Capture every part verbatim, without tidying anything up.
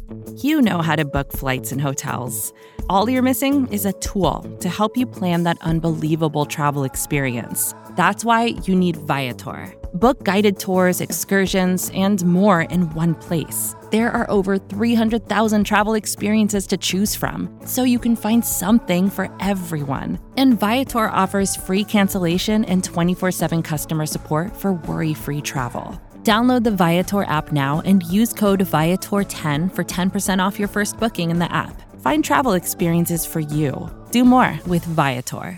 You know how to book flights and hotels. All you're missing is a tool to help you plan that unbelievable travel experience. That's why you need Viator. Book guided tours, excursions, and more in one place. There are over three hundred thousand travel experiences to choose from, so you can find something for everyone. And Viator offers free cancellation and twenty-four seven customer support for worry-free travel. Download the Viator app now and use code Viator ten for ten percent off your first booking in the app. Find travel experiences for you. Do more with Viator.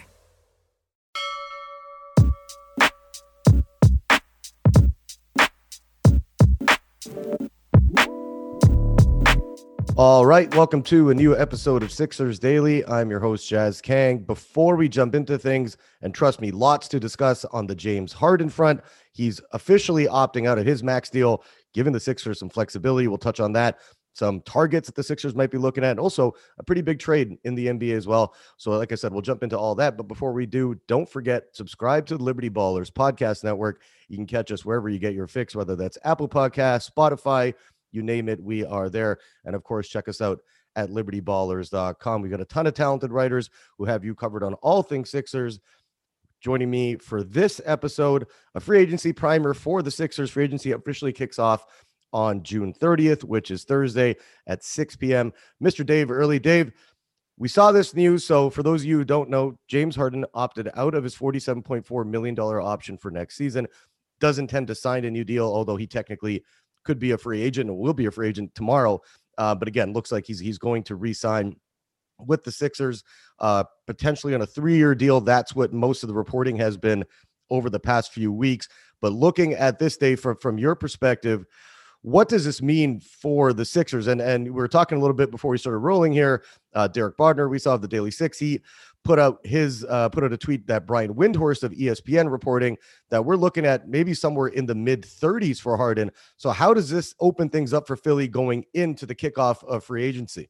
All right, welcome to a new episode of Sixers Daily. I'm your host, Jazz Kang. Before we jump into things, and trust me, lots to discuss on the James Harden front. He's officially opting out of his max deal, giving the Sixers some flexibility. We'll touch on that. Some targets that the Sixers might be looking at, and also a pretty big trade in the N B A as well. So like I said, we'll jump into all that. But before we do, don't forget, subscribe to the Liberty Ballers Podcast Network. You can catch us wherever you get your fix, whether that's Apple Podcasts, Spotify, you name it, we are there. And of course, check us out at liberty ballers dot com. We've got a ton of talented writers who have you covered on all things Sixers. Joining me for this episode, a free agency primer for the Sixers. Free agency officially kicks off on June thirtieth, which is Thursday at six p.m. Mister Dave Early. Dave, we saw this news. So for those of you who don't know, James Harden opted out of his forty-seven point four million dollars option for next season. Does intend to sign a new deal, although he technically could be a free agent and will be a free agent tomorrow. Uh, but again, looks like he's he's going to re-sign with the Sixers, uh, potentially on a three-year deal. That's what most of the reporting has been over the past few weeks. But looking at this day from, from your perspective, what does this mean for the Sixers? And, and we were talking a little bit before we started rolling here. Uh, Derek Bodner, we saw of the Daily Six, he put out his uh, put out a tweet that Brian Windhorst of E S P N reporting that we're looking at maybe somewhere in the mid thirties for Harden. So how does this open things up for Philly going into the kickoff of free agency?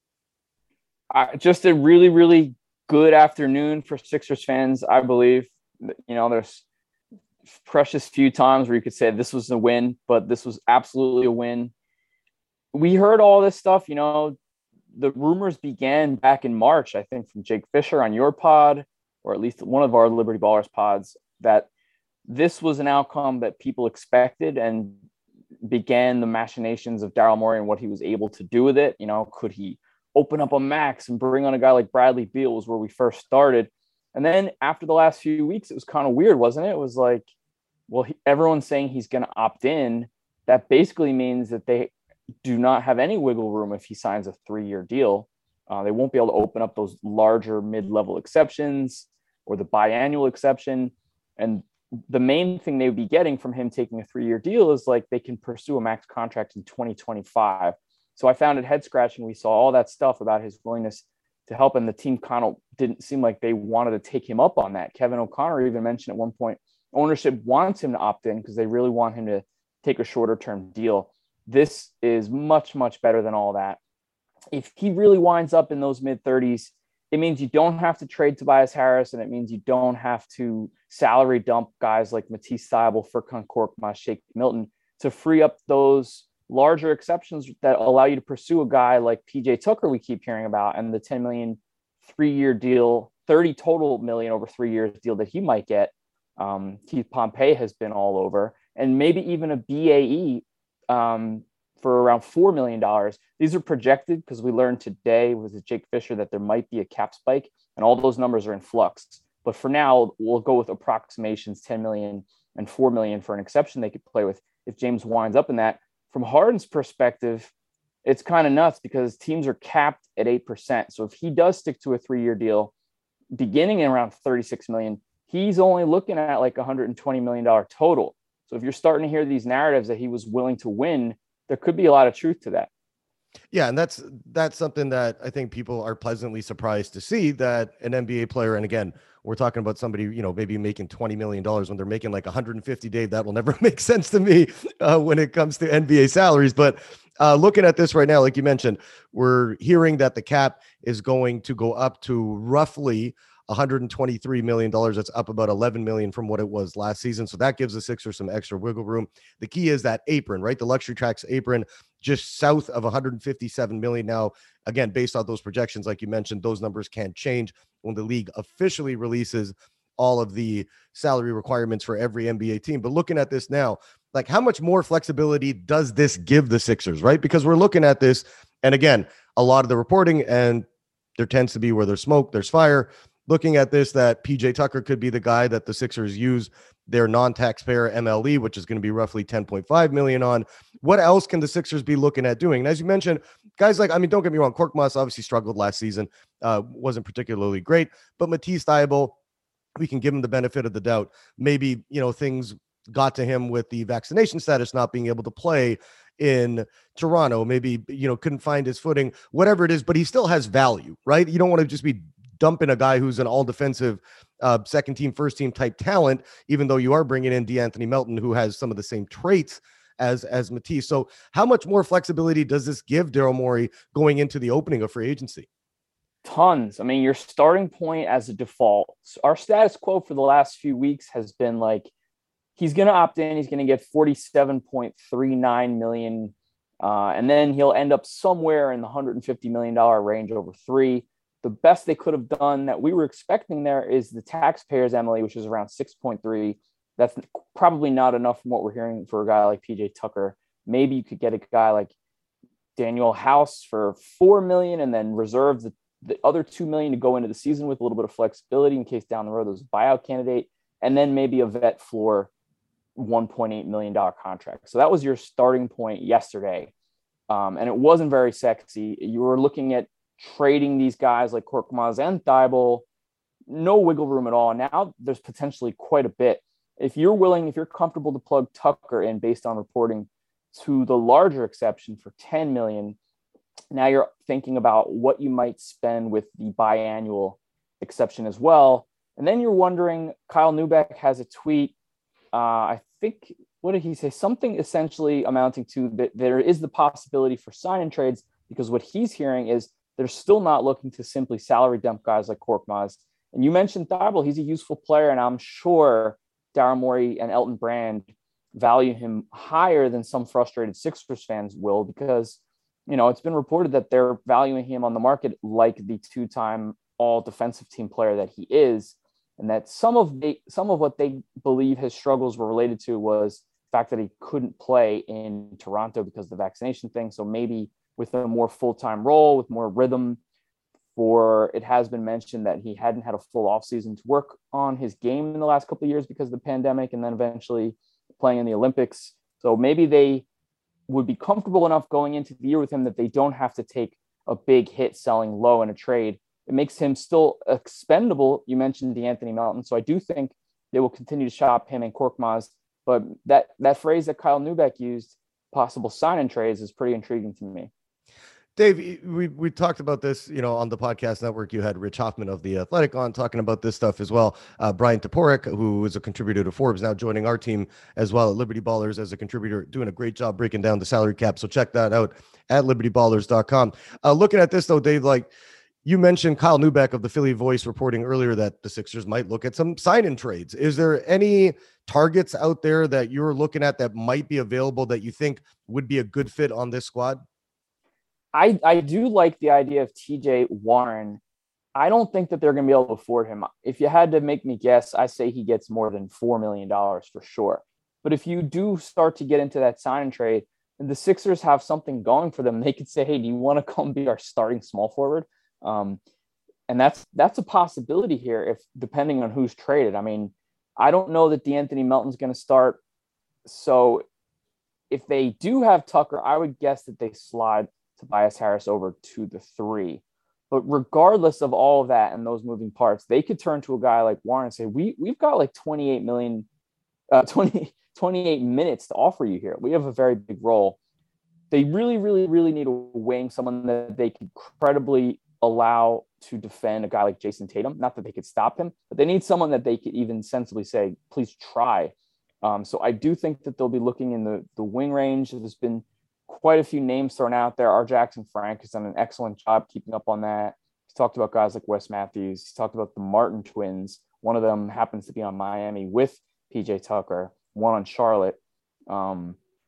Uh, just a really, really good afternoon for Sixers fans, I believe. You know, there's precious few times where you could say this was a win, but this was absolutely a win. We heard all this stuff, you know, the rumors began back in March, I think, from Jake Fisher on your pod, or at least one of our Liberty Ballers pods, that this was an outcome that people expected and began the machinations of Daryl Morey and what he was able to do with it. You know, could he open up a max and bring on a guy like Bradley Beal was where we first started. And then after the last few weeks, it was kind of weird, wasn't it? It was like, well, he, everyone's saying he's going to opt in. That basically means that they do not have any wiggle room if he signs a three-year deal. Uh, they won't be able to open up those larger mid-level exceptions or the biannual exception. And the main thing they would be getting from him taking a three-year deal is like they can pursue a max contract in twenty twenty-five. So I found it head-scratching. We saw all that stuff about his willingness to help, and the team kind of didn't seem like they wanted to take him up on that. Kevin O'Connor even mentioned at one point, ownership wants him to opt in because they really want him to take a shorter-term deal. This is much, much better than all that. If he really winds up in those mid-thirties, it means you don't have to trade Tobias Harris, and it means you don't have to salary dump guys like Matisse Thybulle, Furkan Korkmaz, Shake Milton to free up those larger exceptions that allow you to pursue a guy like P J Tucker we keep hearing about, and the ten million three-year deal, thirty total million over three years deal that he might get. Um, Keith Pompey has been all over, and maybe even a B A E um, for around four million dollars. These are projected because we learned today with Jake Fisher that there might be a cap spike, and all those numbers are in flux. But for now, we'll go with approximations, ten million and four million for an exception they could play with if James winds up in that. From Harden's perspective, it's kind of nuts because teams are capped at eight percent. So if he does stick to a three-year deal, beginning in around thirty-six million, he's only looking at like one hundred twenty million dollars total. So if you're starting to hear these narratives that he was willing to win, there could be a lot of truth to that. Yeah, and that's that's something that I think people are pleasantly surprised to see, that an N B A player, and again, we're talking about somebody, you know, maybe making twenty million dollars when they're making like one hundred fifty, Dave. That will never make sense to me uh, when it comes to N B A salaries. But uh, looking at this right now, like you mentioned, we're hearing that the cap is going to go up to roughly one hundred twenty-three million dollars. That's up about eleven million dollars from what it was last season. So that gives the Sixers some extra wiggle room. The key is that apron, right? The luxury tax apron just south of one hundred fifty-seven million now. Again, based on those projections, like you mentioned, those numbers can change when the league officially releases all of the salary requirements for every N B A team. But looking at this now, like how much more flexibility does this give the Sixers, right? Because we're looking at this, and again, a lot of the reporting, and there tends to be where there's smoke, there's fire. Looking at this, that P J Tucker could be the guy that the Sixers use their non-taxpayer M L E, which is going to be roughly ten point five million on. What else can the Sixers be looking at doing? And as you mentioned, guys like, I mean, don't get me wrong, Korkmaz obviously struggled last season, uh, wasn't particularly great, but Matisse Thybulle, we can give him the benefit of the doubt. Maybe, you know, things got to him with the vaccination status, not being able to play in Toronto, maybe, you know, couldn't find his footing, whatever it is, but he still has value, right? You don't want to just be dumping a guy who's an all defensive uh, second team, first team type talent, even though you are bringing in DeAnthony Melton, who has some of the same traits as, as Matisse. So how much more flexibility does this give Daryl Morey going into the opening of free agency? Tons. I mean, your starting point as a default, our status quo for the last few weeks has been like, he's going to opt in. He's going to get forty-seven point three nine million. Uh, and then he'll end up somewhere in the one hundred fifty million dollars range over three. The best they could have done that we were expecting there is the taxpayers M L E, which is around six point three. That's probably not enough from what we're hearing for a guy like P J Tucker. Maybe you could get a guy like Daniel House for four million dollars and then reserve the, the other two million dollars to go into the season with a little bit of flexibility in case down the road there's a buyout candidate, and then maybe a vet floor one point eight million dollars contract. So that was your starting point yesterday. Um, and it wasn't very sexy. You were looking at trading these guys like Korkmaz and Thybulle, no wiggle room at all. Now there's potentially quite a bit. If you're willing, if you're comfortable to plug Tucker in based on reporting to the larger exception for ten million dollars, now you're thinking about what you might spend with the biannual exception as well. And then you're wondering, Kyle Neubeck has a tweet. Uh, I think, what did he say? Something essentially amounting to that there is the possibility for sign and trades, because what he's hearing is they're still not looking to simply salary dump guys like Korkmaz. And you mentioned Thybulle, he's a useful player, and I'm sure Daryl Morey and Elton Brand value him higher than some frustrated Sixers fans will, because, you know, it's been reported that they're valuing him on the market like the two-time all defensive team player that he is. And that some of the, some of what they believe his struggles were related to was the fact that he couldn't play in Toronto because of the vaccination thing. So maybe with a more full-time role, with more rhythm, for it has been mentioned that he hadn't had a full offseason to work on his game in the last couple of years because of the pandemic, and then eventually playing in the Olympics. So maybe they would be comfortable enough going into the year with him that they don't have to take a big hit selling low in a trade. It makes him still expendable. You mentioned DeAnthony Melton. So I do think they will continue to shop him and Korkmaz. But that, that phrase that Kyle Neubeck used, possible sign-in trades, is pretty intriguing to me. Dave, we we talked about this, you know, on the podcast network. You had Rich Hoffman of The Athletic on talking about this stuff as well. Uh, Brian Toporek, who is a contributor to Forbes, now joining our team as well at Liberty Ballers as a contributor, doing a great job breaking down the salary cap. So check that out at liberty ballers dot com. Uh, looking at this, though, Dave, like you mentioned Kyle Neubeck of the Philly Voice reporting earlier that the Sixers might look at some sign-in trades. Is there any targets out there that you're looking at that might be available that you think would be a good fit on this squad? I, I do like the idea of T J Warren. I don't think that they're going to be able to afford him. If you had to make me guess, I say he gets more than four million dollars for sure. But if you do start to get into that sign and trade, and the Sixers have something going for them, they could say, hey, do you want to come be our starting small forward? Um, and that's that's a possibility here, if depending on who's traded. I mean, I don't know that DeAnthony Melton's going to start. So if they do have Tucker, I would guess that they slide Tobias Harris over to the three. But regardless of all of that and those moving parts, they could turn to a guy like Warren and say, we, we've got like twenty-eight million, uh, twenty, twenty-eight minutes to offer you here. We have a very big role. They really, really, really need a wing, someone that they can credibly allow to defend a guy like Jason Tatum. Not that they could stop him, but they need someone that they could even sensibly say, please try. Um, so I do think that they'll be looking in the, the wing range. There's been quite a few names thrown out there. R. Jackson Frank has done an excellent job keeping up on that. He's talked about guys like Wes Matthews. He's talked about the Martin twins. One of them happens to be on Miami with P J Tucker, one on Charlotte. Um,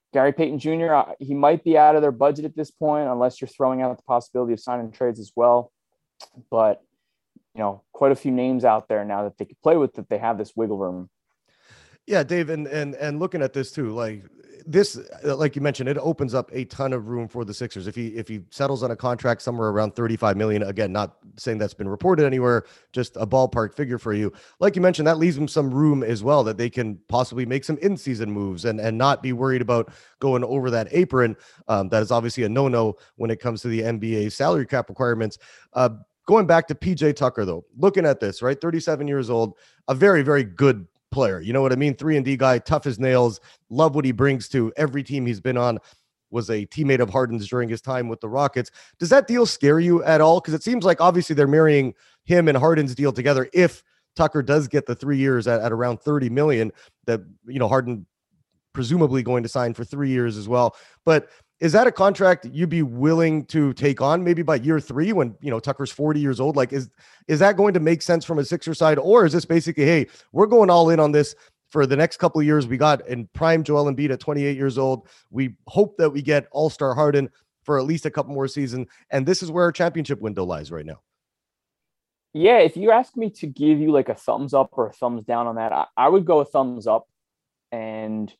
Gary Payton Junior, uh, he might be out of their budget at this point, unless you're throwing out the possibility of signing trades as well. But, you know, quite a few names out there now that they could play with, that they have this wiggle room. Yeah, Dave, and and and looking at this too, like this, like you mentioned, it opens up a ton of room for the Sixers. If he if he settles on a contract somewhere around thirty-five million, again, not saying that's been reported anywhere, just a ballpark figure for you. Like you mentioned, that leaves him some room as well that they can possibly make some in-season moves and and not be worried about going over that apron. Um, that is obviously a no-no when it comes to the N B A salary cap requirements. Uh, going back to P J Tucker, though, looking at this, right, thirty-seven years old, a very, very good player. You know what I mean? three and D guy, tough as nails, love what he brings to every team he's been on, was a teammate of Harden's during his time with the Rockets. Does that deal scare you at all? Because it seems like obviously they're marrying him and Harden's deal together. If Tucker does get the three years at, at around thirty million, that, you know, Harden presumably going to sign for three years as well. But is that a contract you'd be willing to take on maybe by year three when, you know, Tucker's forty years old? Like, is, is that going to make sense from a Sixer side? Or is this basically, hey, we're going all in on this for the next couple of years? We got in prime Joel Embiid at twenty-eight years old. We hope that we get all-star Harden for at least a couple more seasons. And this is where our championship window lies right now. Yeah, if you ask me to give you like a thumbs up or a thumbs down on that, I, I would go a thumbs up. And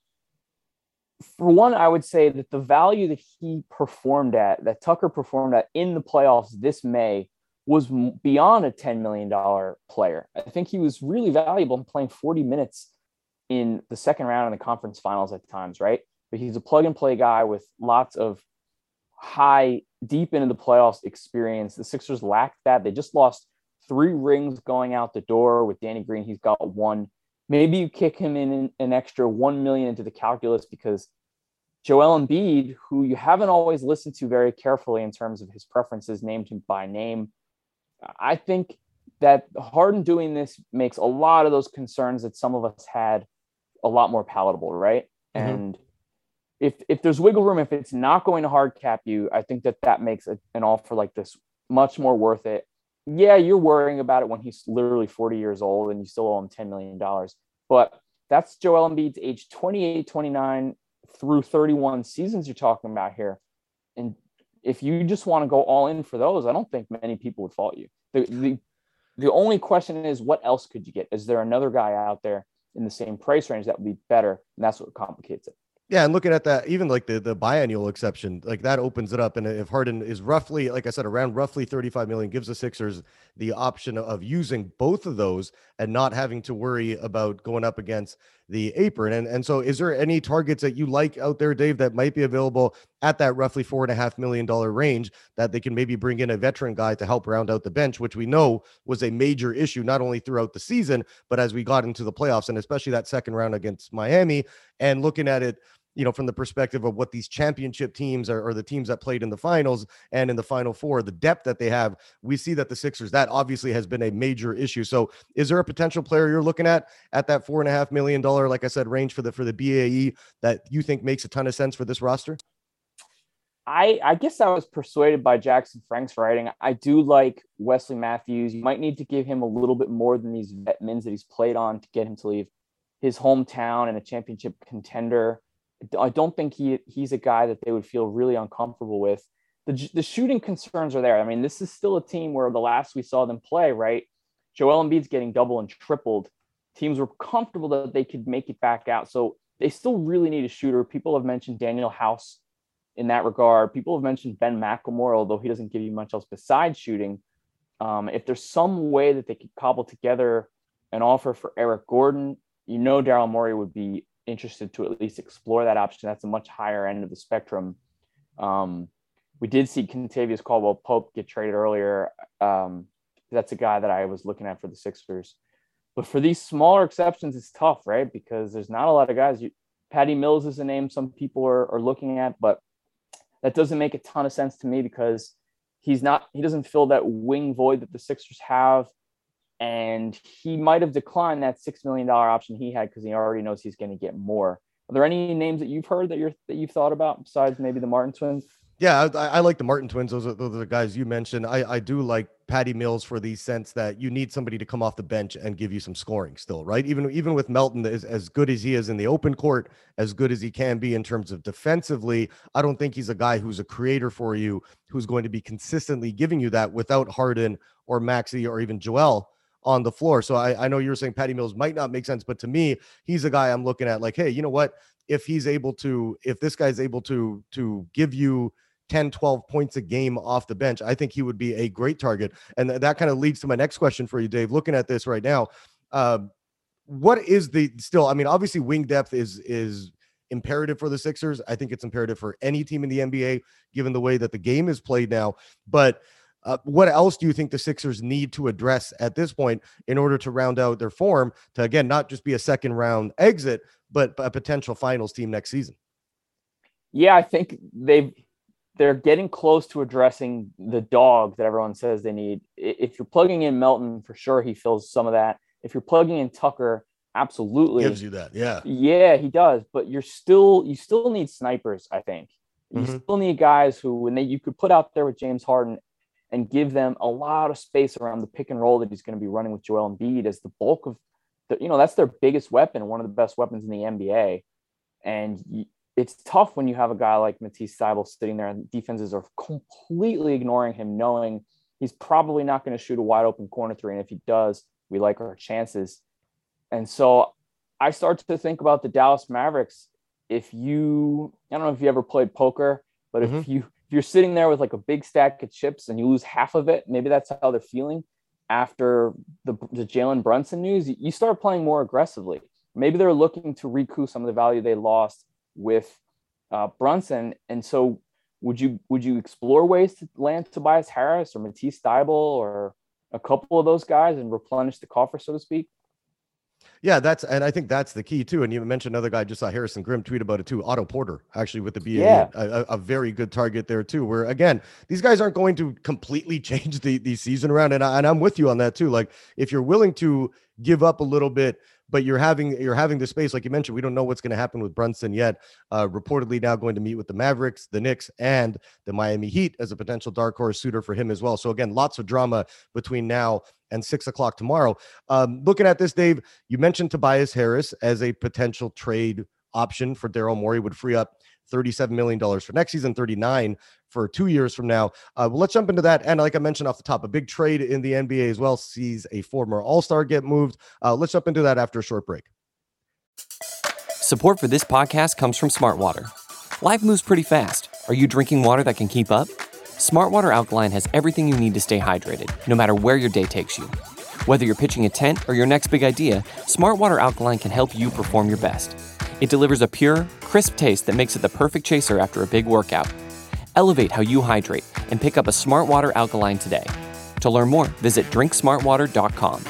for one, I would say that the value that he performed at, that Tucker performed at in the playoffs this May, was beyond a ten million dollars player. I think he was really valuable in playing forty minutes in the second round in the conference finals at times, right? But he's a plug and play guy with lots of high, deep into the playoffs experience. The Sixers lacked that. They just lost three rings going out the door with Danny Green. He's got one. Maybe you kick him in an extra one million into the calculus because Joel Embiid, who you haven't always listened to very carefully in terms of his preferences, named him by name. I think that Harden doing this makes a lot of those concerns that some of us had a lot more palatable, right? Mm-hmm. And if if there's wiggle room, if it's not going to hard cap you, I think that that makes a, an offer like this much more worth it. Yeah, you're worrying about it when he's literally forty years old and you still owe him ten million dollars. But that's Joel Embiid's age twenty-eight, twenty-nine through thirty-one seasons you're talking about here. And if you just want to go all in for those, I don't think many people would fault you. The, the, the only question is, what else could you get? Is there another guy out there in the same price range that would be better? And that's what complicates it. Yeah, and looking at that, even like the the biannual exception, like that opens it up. And if Harden is roughly, like I said, around roughly thirty-five million, gives the Sixers the option of using both of those and not having to worry about going up against the apron. And and so, is there any targets that you like out there, Dave, that might be available at that roughly four and a half million dollar range that they can maybe bring in a veteran guy to help round out the bench, which we know was a major issue not only throughout the season, but as we got into the playoffs, and especially that second round against Miami. And looking at it, you know, from the perspective of what these championship teams are, or the teams that played in the finals and in the Final Four, the depth that they have, we see that the Sixers, that obviously has been a major issue. So is there a potential player you're looking at at that four and a half million dollar, like I said, range for the, for the B A E that you think makes a ton of sense for this roster? I, I guess I was persuaded by Jackson Frank's writing. I do like Wesley Matthews. You might need to give him a little bit more than these vet mins that he's played on to get him to leave his hometown and a championship contender. I don't think he he's a guy that they would feel really uncomfortable with. The, the shooting concerns are there. I mean, this is still a team where the last we saw them play, right? Joel Embiid's getting double and tripled. Teams were comfortable that they could make it back out. So they still really need a shooter. People have mentioned Daniel House in that regard. People have mentioned Ben McLemore, although he doesn't give you much else besides shooting. Um, if there's some way that they could cobble together an offer for Eric Gordon, you know Daryl Morey would be interested to at least explore that option. That's a much higher end of the spectrum. Um, we did see Kentavious Caldwell-Pope get traded earlier. Um, that's a guy that I was looking at for the Sixers. But for these smaller exceptions, it's tough, right? Because there's not a lot of guys. You, Patty Mills is a name some people are, are looking at, but that doesn't make a ton of sense to me because he's not, he doesn't fill that wing void that the Sixers have. And he might have declined that six million dollars option he had because he already knows he's going to get more. Are there any names that you've heard that you're that you've thought about besides maybe the Martin twins? Yeah, I, I like the Martin twins. Those are, those are the guys you mentioned. I, I do like Patty Mills for the sense that you need somebody to come off the bench and give you some scoring still, right? Even even with Melton, as, as good as he is in the open court, as good as he can be in terms of defensively, I don't think he's a guy who's a creator for you, who's going to be consistently giving you that without Harden or Maxey or even Joel on the floor. So I, I know you were saying Patty Mills might not make sense, but to me, he's a guy I'm looking at like, hey, you know what? If he's able to, if this guy's able to to give you ten, twelve points a game off the bench, I think he would be a great target. And th- that kind of leads to my next question for you, Dave. Looking at this right now, uh, what is the still, I mean, obviously wing depth is, is imperative for the Sixers. I think it's imperative for any team in the N B A, given the way that the game is played now. But uh, what else do you think the Sixers need to address at this point in order to round out their form to, again, not just be a second round exit, but a potential finals team next season? Yeah, I think they've, they're getting close to addressing the dog that everyone says they need. If you're plugging in Melton, for sure, he fills some of that. If you're plugging in Tucker, absolutely gives you that. Yeah. Yeah, he does. But you're still, you still need snipers. I think you mm-hmm. still need guys who, when they, you could put out there with James Harden and give them a lot of space around the pick and roll that he's going to be running with Joel Embiid as the bulk of the, you know, that's their biggest weapon. One of the best weapons in the N B A. And you, it's tough when you have a guy like Matisse Thybulle sitting there and defenses are completely ignoring him, knowing he's probably not going to shoot a wide open corner three. And if he does, we like our chances. And so I start to think about the Dallas Mavericks. If you, I don't know if you ever played poker, but mm-hmm. if you, if you're sitting there with like a big stack of chips and you lose half of it, maybe that's how they're feeling after the, the Jalen Brunson news, you start playing more aggressively. Maybe they're looking to recoup some of the value they lost with uh, Brunson. And so would you would you explore ways to land Tobias Harris or Matisse Thybulle or a couple of those guys and replenish the coffer, so to speak? Yeah, that's, and I think that's the key too. And you mentioned another guy, just saw Harrison Grimm tweet about it too. Otto Porter, actually, with the B A, yeah. a, a very good target there too. Where again, these guys aren't going to completely change the the season around, and, I, and I'm with you on that too. Like if you're willing to give up a little bit, but you're having you're having the space, like you mentioned, we don't know what's going to happen with Brunson yet. Uh, reportedly now going to meet with the Mavericks, the Knicks, and the Miami Heat as a potential dark horse suitor for him as well. So again, lots of drama between now and six o'clock tomorrow. Um, looking at this, Dave, you mentioned Tobias Harris as a potential trade option for Daryl Morey, would free up thirty-seven million dollars for next season, thirty-nine for two years from now. Uh, well, let's jump into that. And like I mentioned off the top, a big trade in the N B A as well sees a former All-Star get moved. Uh, let's jump into that after a short break. Support for this podcast comes from Smart Water. Life moves pretty fast. Are you drinking water that can keep up? Smart Water Alkaline has everything you need to stay hydrated, no matter where your day takes you. Whether you're pitching a tent or your next big idea, Smart Water Alkaline can help you perform your best. It delivers a pure, crisp taste that makes it the perfect chaser after a big workout. Elevate how you hydrate and pick up a Smart Water Alkaline today. To learn more, visit drink smart water dot com.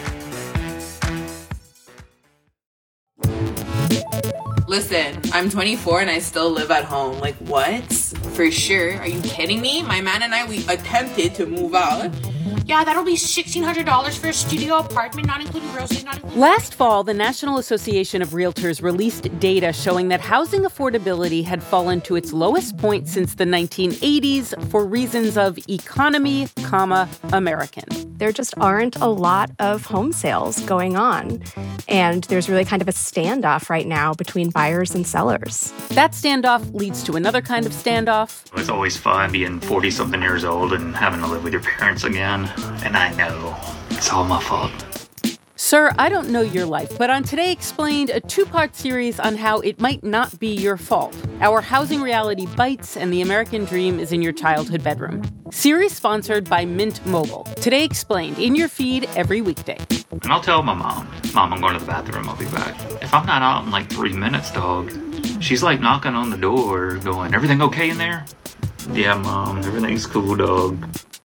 Listen, I'm twenty-four and I still live at home. Like, what? For sure. Are you kidding me? My man and I, we attempted to move out. Yeah, that'll be sixteen hundred dollars for a studio apartment, not including groceries, not including... Last fall, the National Association of Realtors released data showing that housing affordability had fallen to its lowest point since the nineteen eighties for reasons of economy, comma, American. There just aren't a lot of home sales going on, and there's really kind of a standoff right now between buyers and sellers. That standoff leads to another kind of standoff. It's always fun being forty-something years old and having to live with your parents again. And I know it's all my fault. Sir, I don't know your life, but on Today Explained, a two-part series on how it might not be your fault. Our housing reality bites and the American dream is in your childhood bedroom. Series sponsored by Mint Mobile. Today Explained, in your feed every weekday. And I'll tell my mom, Mom, I'm going to the bathroom, I'll be back. If I'm not out in like three minutes, dog, she's like knocking on the door going, everything okay in there? Yeah, Mom, everything's cool, dog.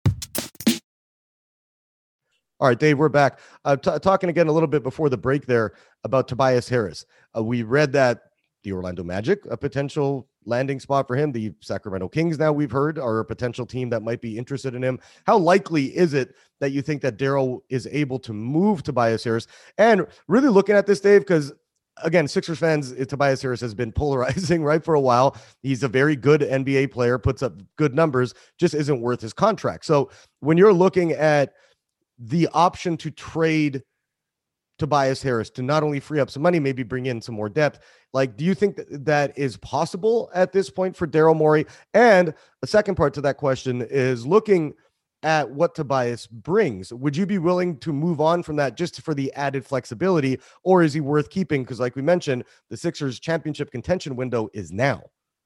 All right, Dave, we're back. Uh, t- talking again a little bit before the break there about Tobias Harris. Uh, we read that the Orlando Magic, a potential landing spot for him. The Sacramento Kings, now we've heard, are a potential team that might be interested in him. How likely is it that you think that Daryl is able to move Tobias Harris? And really looking at this, Dave, because again, Sixers fans, Tobias Harris has been polarizing, right, for a while. He's a very good N B A player, puts up good numbers, just isn't worth his contract. So when you're looking at the option to trade Tobias Harris to not only free up some money, maybe bring in some more depth, like, do you think that, that is possible at this point for Daryl Morey? And the second part to that question is looking at what Tobias brings. Would you be willing to move on from that just for the added flexibility, or is he worth keeping? Because like we mentioned, the Sixers championship contention window is now.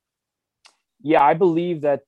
Yeah, I believe that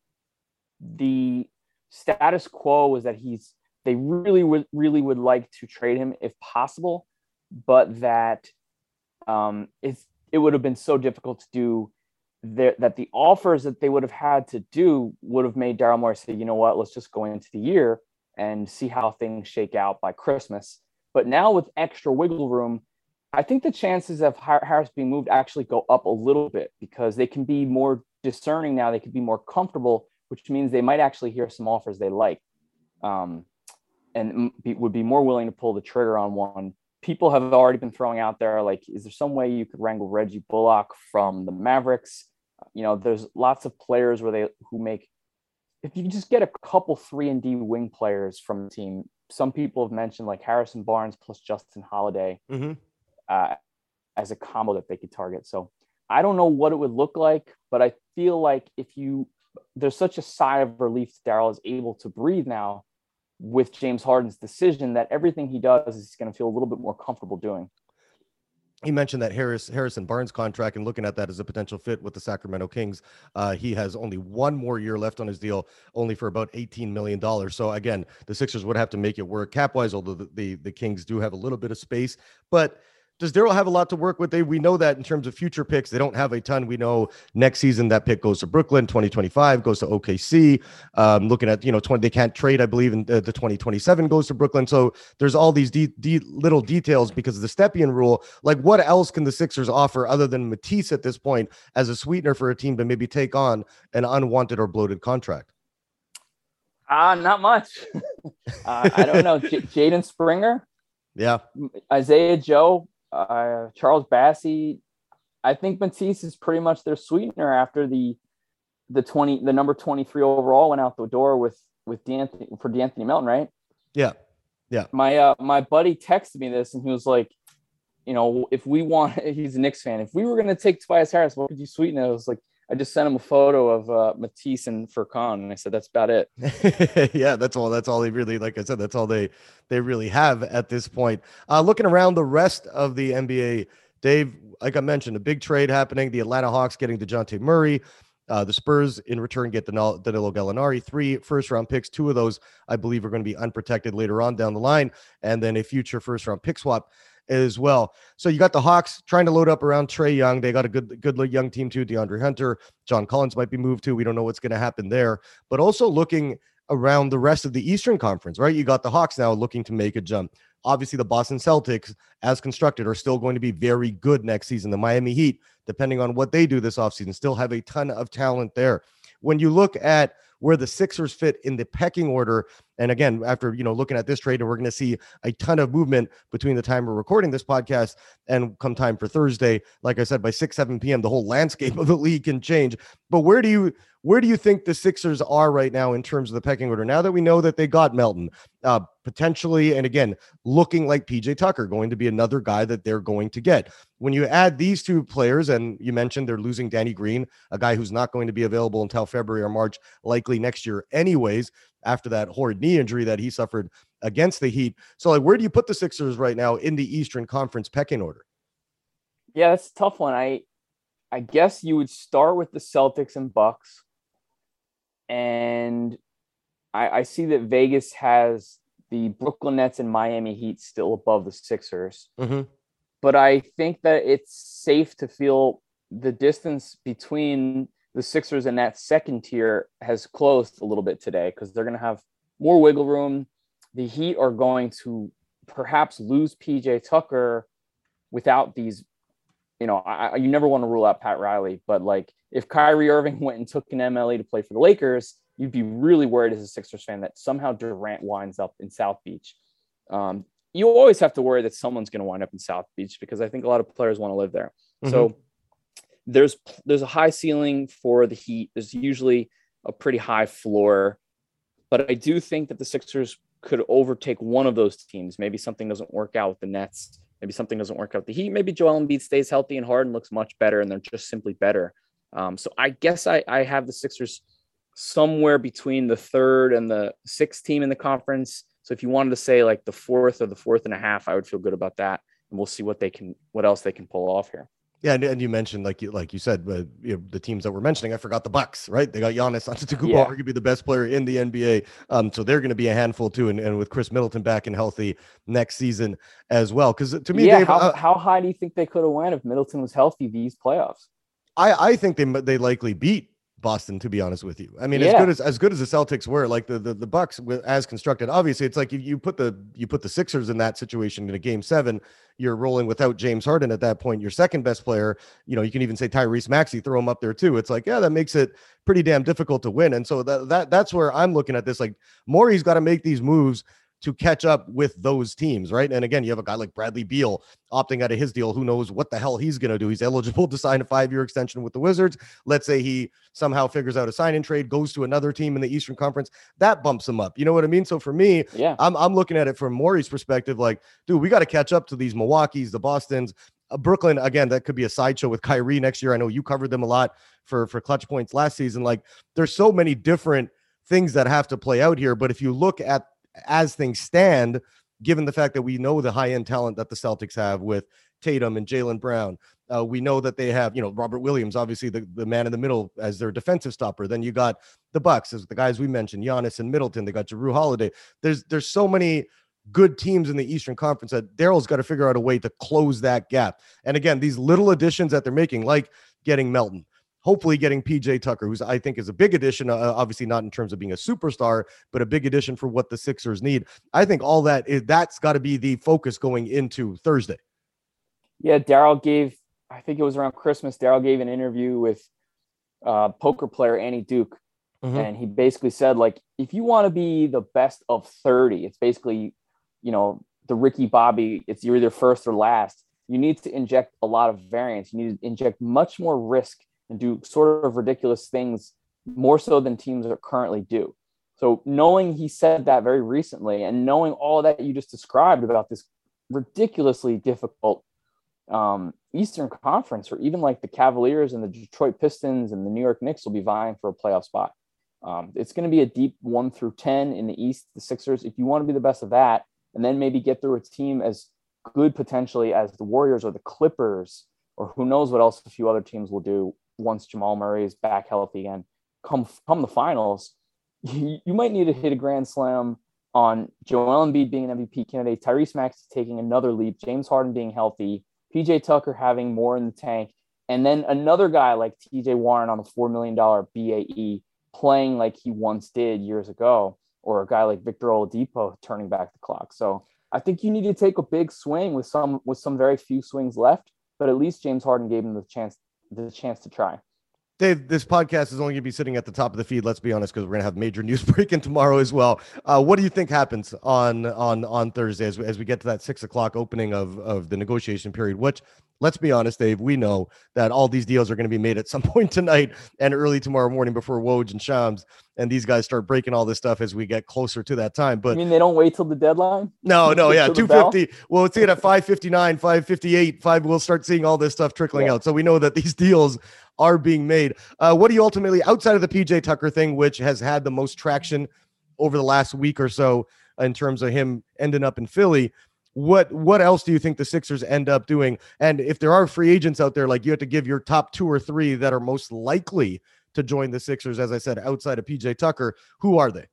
the status quo is that he's, they really would, really would like to trade him if possible, but that um, it's, it would have been so difficult to do there, that the offers that they would have had to do would have made Daryl Morey say, you know what, let's just go into the year and see how things shake out by Christmas. But now with extra wiggle room, I think the chances of Harris being moved actually go up a little bit because they can be more discerning now. They could be more comfortable, which means they might actually hear some offers they like um, and be, would be more willing to pull the trigger on one. People have already been throwing out there, like, is there some way you could wrangle Reggie Bullock from the Mavericks? You know, there's lots of players where they who make, if you just get a couple three and D wing players from the team, some people have mentioned like Harrison Barnes plus Justin Holiday mm-hmm. uh, as a combo that they could target. So I don't know what it would look like, but I feel like if you, there's such a sigh of relief that Daryl is able to breathe now with James Harden's decision that everything he does is going to feel a little bit more comfortable doing. He mentioned that Harris Harrison Barnes contract and looking at that as a potential fit with the Sacramento Kings. Uh, he has only one more year left on his deal, only for about eighteen million dollars. So again, the Sixers would have to make it work cap wise, although the, the, the Kings do have a little bit of space, but does Daryl have a lot to work with? They, we know that in terms of future picks, they don't have a ton. We know next season that pick goes to Brooklyn, twenty twenty-five goes to O K C. Um, looking at, you know, twenty, they can't trade, I believe, in the, the twenty twenty-seven goes to Brooklyn. So there's all these de- de- little details because of the Stepien rule. Like, what else can the Sixers offer other than Matisse at this point as a sweetener for a team to maybe take on an unwanted or bloated contract? Ah, uh, not much. uh, I don't know. J- Jaden Springer, yeah, Isaiah Joe. Uh, Charles Bassey. I think Matisse is pretty much their sweetener after the the twenty the number twenty-three overall went out the door with with D'Anthony for D'Anthony Melton, right? Yeah, yeah. My uh my buddy texted me this and he was like, you know, if we want, he's a Knicks fan. If we were gonna take Tobias Harris, what could you sweeten it? I was like, I just sent him a photo of uh, Matisse and Furkan, and I said that's about it. Yeah, that's all. That's all they really, like I said, that's all they they really have at this point. Uh, looking around the rest of the N B A, Dave, like I mentioned, a big trade happening. The Atlanta Hawks getting DeJounte Murray. Uh, the Spurs in return get Danilo Gallinari, three first round picks. Two of those, I believe, are going to be unprotected later on down the line, and then a future first round pick swap as well. So you got the Hawks trying to load up around Trae Young. They got a good, good young team too. DeAndre Hunter, John Collins might be moved too. We don't know what's going to happen there, but also looking around the rest of the Eastern Conference, right? You got the Hawks now looking to make a jump. Obviously the Boston Celtics as constructed are still going to be very good next season. The Miami Heat, depending on what they do this offseason, still have a ton of talent there. When you look at where the Sixers fit in the pecking order, and again, after, you know, looking at this trade, and we're going to see a ton of movement between the time we're recording this podcast and come time for Thursday, like I said, by six, seven p.m., the whole landscape of the league can change. But where do you where do you think the Sixers are right now in terms of the pecking order? Now that we know that they got Melton, uh, potentially, and again, looking like P J Tucker, going to be another guy that they're going to get. When you add these two players, and you mentioned they're losing Danny Green, a guy who's not going to be available until February or March, likely next year anyways, after that horrid knee injury that he suffered against the Heat. So like, where do you put the Sixers right now in the Eastern Conference pecking order? Yeah, that's a tough one. I I guess you would start with the Celtics and Bucks. And I, I see that Vegas has the Brooklyn Nets and Miami Heat still above the Sixers. Mm-hmm. But I think that it's safe to feel the distance between the Sixers and that second tier has closed a little bit today because they're going to have more wiggle room. The Heat are going to perhaps lose P J Tucker without these, you know, I, you never want to rule out Pat Riley, but like if Kyrie Irving went and took an M L E to play for the Lakers, you'd be really worried as a Sixers fan that somehow Durant winds up in South Beach. Um, you always have to worry that someone's going to wind up in South Beach because I think a lot of players want to live there. Mm-hmm. So there's there's a high ceiling for the Heat. There's usually a pretty high floor, but I do think that the Sixers could overtake one of those teams. Maybe something doesn't work out with the Nets. Maybe something doesn't work out with the Heat. Maybe Joel Embiid stays healthy and Harden looks much better, and they're just simply better. Um, so I guess I, I have the Sixers somewhere between the third and the sixth team in the conference. So if you wanted to say like the fourth or the fourth and a half, I would feel good about that. And we'll see what they can, what else they can pull off here. Yeah, and, and you mentioned, like you like you said, uh, you know, the teams that we're mentioning. I forgot the Bucks, right? They got Giannis Antetokounmpo, yeah. arguably the best player in the N B A. Um, so they're going to be a handful too, and, and with Chris Middleton back and healthy next season as well. Because to me, yeah, Dave, how, uh, how high do you think they could have went if Middleton was healthy these playoffs? I I think they they likely beat Boston, to be honest with you. I mean, yeah. as good as as good as the Celtics were, like the the, the Bucks as constructed, obviously it's like if you put the you put the Sixers in that situation in a game seven, you're rolling without James Harden at that point, your second best player. You know, you can even say Tyrese Maxey, throw him up there too. It's like, yeah, that makes it pretty damn difficult to win. And so that that that's where I'm looking at this. Like, Morey's got to make these moves to catch up with those teams, right? And again, you have a guy like Bradley Beal opting out of his deal. Who knows what the hell he's going to do? He's eligible to sign a five-year extension with the Wizards. Let's say he somehow figures out a sign-in trade, goes to another team in the Eastern Conference. That bumps him up. You know what I mean? So for me, yeah, I'm, I'm looking at it from Morey's perspective, like, dude, we got to catch up to these Milwaukee's, the Bostons. Uh, Brooklyn, again, that could be a sideshow with Kyrie next year. I know you covered them a lot for, for Clutch Points last season. Like, there's so many different things that have to play out here. But if you look at as things stand, given the fact that we know the high-end talent that the Celtics have with Tatum and Jaylen Brown, uh, we know that they have, you know, Robert Williams, obviously the, the man in the middle as their defensive stopper. Then you got the Bucks, as the guys we mentioned, Giannis and Middleton. They got Jrue Holiday. There's there's so many good teams in the Eastern Conference that Daryl's got to figure out a way to close that gap. And again, these little additions that they're making, like getting Melton, hopefully getting P J Tucker, who's I think is a big addition, uh, obviously not in terms of being a superstar, but a big addition for what the Sixers need. I think all that is, that's got to be the focus going into Thursday. Yeah, Daryl gave, I think it was around Christmas, Daryl gave an interview with uh, poker player Annie Duke. Mm-hmm. And he basically said, like, if you want to be the best of thirty, it's basically, you know, the Ricky Bobby, it's you're either first or last. You need to inject a lot of variance. You need to inject much more risk and do sort of ridiculous things more so than teams are currently do. So knowing he said that very recently and knowing all that you just described about this ridiculously difficult um, Eastern Conference, or even like the Cavaliers and the Detroit Pistons and the New York Knicks will be vying for a playoff spot. Um, it's going to be a deep one through ten in the East, the Sixers. If you want to be the best of that, and then maybe get through a team as good potentially as the Warriors or the Clippers, or who knows what else a few other teams will do once Jamal Murray is back healthy again, come come the finals, you, you might need to hit a grand slam on Joel Embiid being an M V P candidate, Tyrese Maxey taking another leap, James Harden being healthy, P J Tucker having more in the tank, and then another guy like T J Warren on a four million dollars B A E playing like he once did years ago, or a guy like Victor Oladipo turning back the clock. So I think you need to take a big swing with some with some very few swings left, but at least James Harden gave him the chance the chance to try. Dave, this podcast is only going to be sitting at the top of the feed, let's be honest, because we're going to have major news breaking tomorrow as well. Uh, what do you think happens on on on Thursday as, as we get to that six o'clock opening of, of the negotiation period, which, let's be honest, Dave, we know that all these deals are going to be made at some point tonight and early tomorrow morning before Woj and Shams and these guys start breaking all this stuff as we get closer to that time. But I mean, they don't wait till the deadline? No, no, yeah, two fifty. We'll see it at five fifty-nine, five fifty-eight, five. We'll start seeing all this stuff trickling yeah. out. So we know that these deals are being made. Uh, what do you ultimately, outside of the P J Tucker thing, which has had the most traction over the last week or so in terms of him ending up in Philly, what what else do you think the Sixers end up doing? And if there are free agents out there, like, you have to give your top two or three that are most likely to join the Sixers, as I said, outside of P J Tucker, who are they?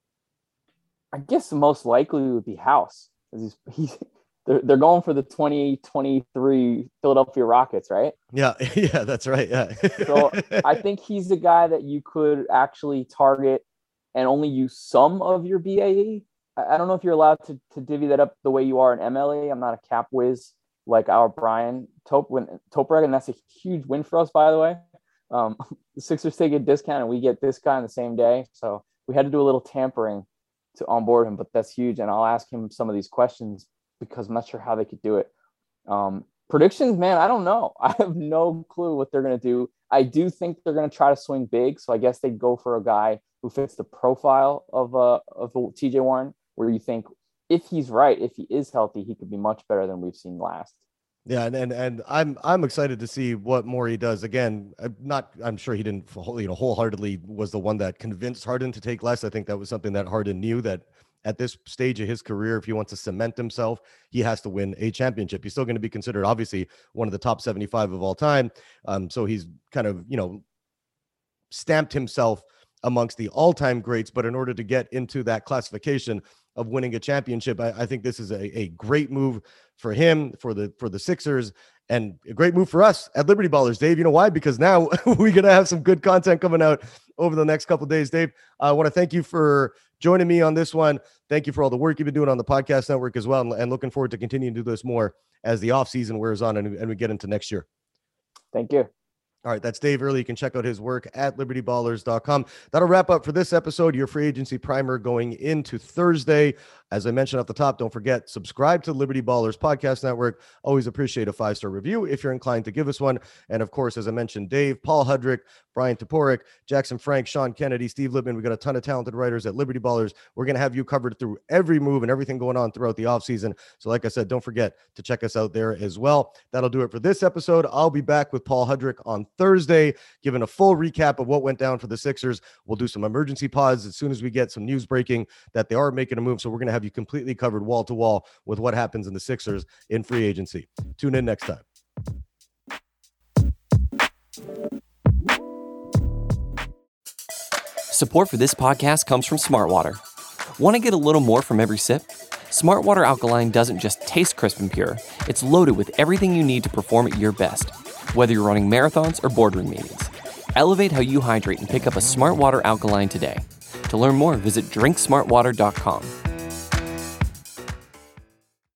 I guess the most likely would be House. He's, he's they're, they're going for the twenty twenty-three Philadelphia Rockets, right? Yeah, yeah, that's right. Yeah. So I think he's the guy that you could actually target and only use some of your B A E. I don't know if you're allowed to, to divvy that up the way you are in M L A. I'm not a cap whiz like our Brian Top when Topreg, and that's a huge win for us, by the way. Um, the Sixers take a discount and we get this guy on the same day. So we had to do a little tampering to onboard him, but that's huge. And I'll ask him some of these questions because I'm not sure how they could do it. Um, predictions, man, I don't know. I have no clue what they're going to do. I do think they're going to try to swing big. So I guess they'd go for a guy who fits the profile of uh, of T J Warren, where you think if he's right, if he is healthy, he could be much better than we've seen last. Yeah, and, and and I'm I'm excited to see what more he does. Again, I'm not I'm sure he didn't you know wholeheartedly was the one that convinced Harden to take less. I think that was something that Harden knew, that at this stage of his career, if he wants to cement himself, he has to win a championship. He's still going to be considered obviously one of the top seventy-five of all time. Um, so he's kind of you know stamped himself amongst the all-time greats. But in order to get into that classification of winning a championship, I, I think this is a, a great move for him, for the for the Sixers, and a great move for us at Liberty Ballers. Dave, you know why? Because now we're going to have some good content coming out over the next couple of days. Dave, I want to thank you for joining me on this one. Thank you for all the work you've been doing on the podcast network as well, and, and looking forward to continuing to do this more as the offseason wears on and, and we get into next year. Thank you. All right, that's Dave Early. You can check out his work at liberty ballers dot com. That'll wrap up for this episode, your free agency primer going into Thursday. As I mentioned at the top, don't forget, subscribe to Liberty Ballers Podcast Network. Always appreciate a five-star review if you're inclined to give us one. And of course, as I mentioned, Dave, Paul Hudrick, Brian Toporek, Jackson Frank, Sean Kennedy, Steve Lippman. We've got a ton of talented writers at Liberty Ballers. We're going to have you covered through every move and everything going on throughout the offseason. So like I said, don't forget to check us out there as well. That'll do it for this episode. I'll be back with Paul Hudrick on Thursday, giving a full recap of what went down for the Sixers. We'll do some emergency pods as soon as we get some news breaking that they are making a move. So we're going to have you completely covered wall to wall with what happens in the Sixers in free agency. Tune in next time. Support for this podcast comes from Smartwater. Want to get a little more from every sip? Smartwater Alkaline doesn't just taste crisp and pure. It's loaded with everything you need to perform at your best. Whether you're running marathons or boardroom meetings, elevate how you hydrate and pick up a Smartwater Alkaline today. To learn more, visit drink smart water dot com.